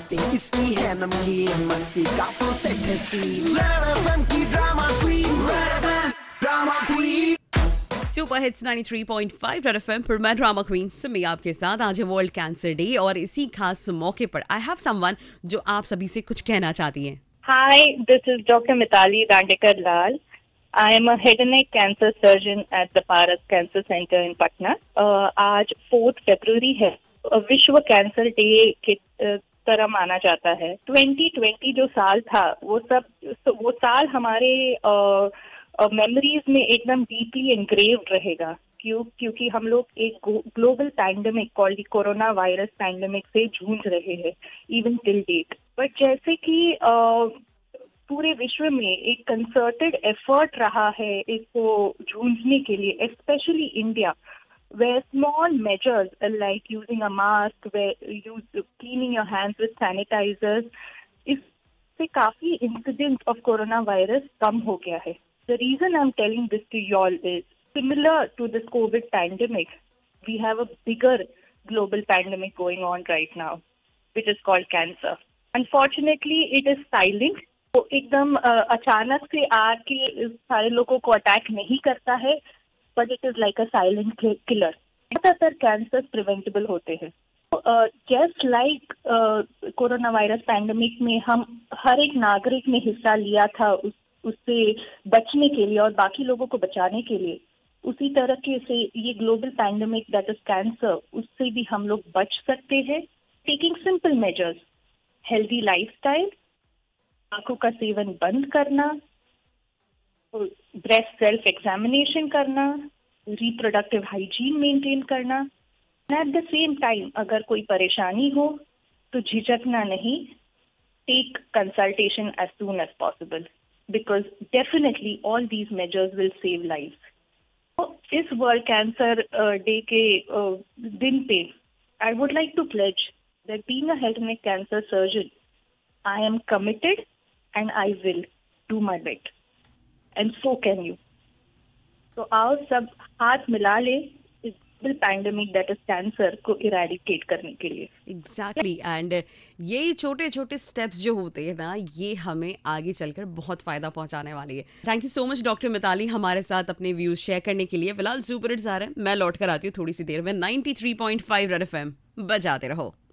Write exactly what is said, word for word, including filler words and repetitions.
बातें इसकी है नमकीन, मस्ती का फुल सेट है सीन। रेड एफएम की drama queen, red FM drama queen. Super hits ninety three point five red FM पर मैं ड्रामा क्वीन सिमी आपके साथ। आज है वर्ल्ड कैंसर डे और इसी खास मौके पर आई हैव समवन जो आप सभी से कुछ कहना चाहती हैं। Hi, this is Doctor Mitali Dandekar Lal. I am a head and neck cancer surgeon at the Paras Cancer Center in Patna. Uh, आज फोर्थ फरवरी है, uh, विश्व कैंसर डे के uh, तरह माना जाता है। ट्वेंटी ट्वेंटी जो साल था वो सब वो साल हमारे मेमोरीज uh, uh, में एकदम डीपली एनग्रेव्ड रहेगा। क्यों? क्योंकि हम लोग एक global pandemic called corona virus pandemic से जूझ रहे हैं इवन टिल डेट। बट जैसे कि uh, पूरे विश्व में एक कंसर्टेड एफर्ट रहा है इसको जूझने के लिए, specially India, where small measures like using a mask, where use cleaning your hands with sanitizers, इससे काफी इंसिडेंट ऑफ कोरोना वायरस कम हो गया है। The reason I'm telling this to you all is similar to this COVID pandemic, we have a bigger global pandemic going on right now, which is called cancer. Unfortunately, it is silent. तो एकदम अचानक से आके सारे लोगों को attack नहीं करता है, but it is like a silent killer. ज्यादातर कैंसर प्रिवेंटेबल होते हैं। Just like corona virus pandemic में हम हर एक नागरिक ने हिस्सा लिया था उस, उससे बचने के लिए और बाकी लोगों को बचाने के लिए, उसी तरह के से ये global pandemic that is cancer, उससे भी हम लोग बच सकते हैं taking simple measures. Healthy lifestyle, आंखों का सेवन बंद करना, ब्रेस्ट सेल्फ एग्जामिनेशन करना, रिप्रोडक्टिव हाइजीन मेंटेन करना। एट द सेम टाइम अगर कोई परेशानी हो तो झिझकना नहीं, take consultation as soon as possible, because definitely all these measures will save life. तो इस वर्ल्ड कैंसर डे के uh, दिन पे I would like to pledge that being a head and neck cancer surgeon, I am committed and I will do my bit. And so can you. तो आओ सब हाथ मिला ले इस पैंडेमिक दैट इज कैंसर को इरेडिकेट करने के लिए। Exactly exactly. एंड ये छोटे छोटे स्टेप्स जो होते हैं ना, ये हमें आगे चलकर बहुत फायदा पहुंचाने वाली है। Thank you so much doctor Mitali हमारे साथ अपने व्यूज शेयर करने के लिए। फिलहाल सुपर हिट्स आ रहे हैं, मैं लौट कर आती हूँ थोड़ी सी देर में। Ninety three point five red FM बजाते रहो।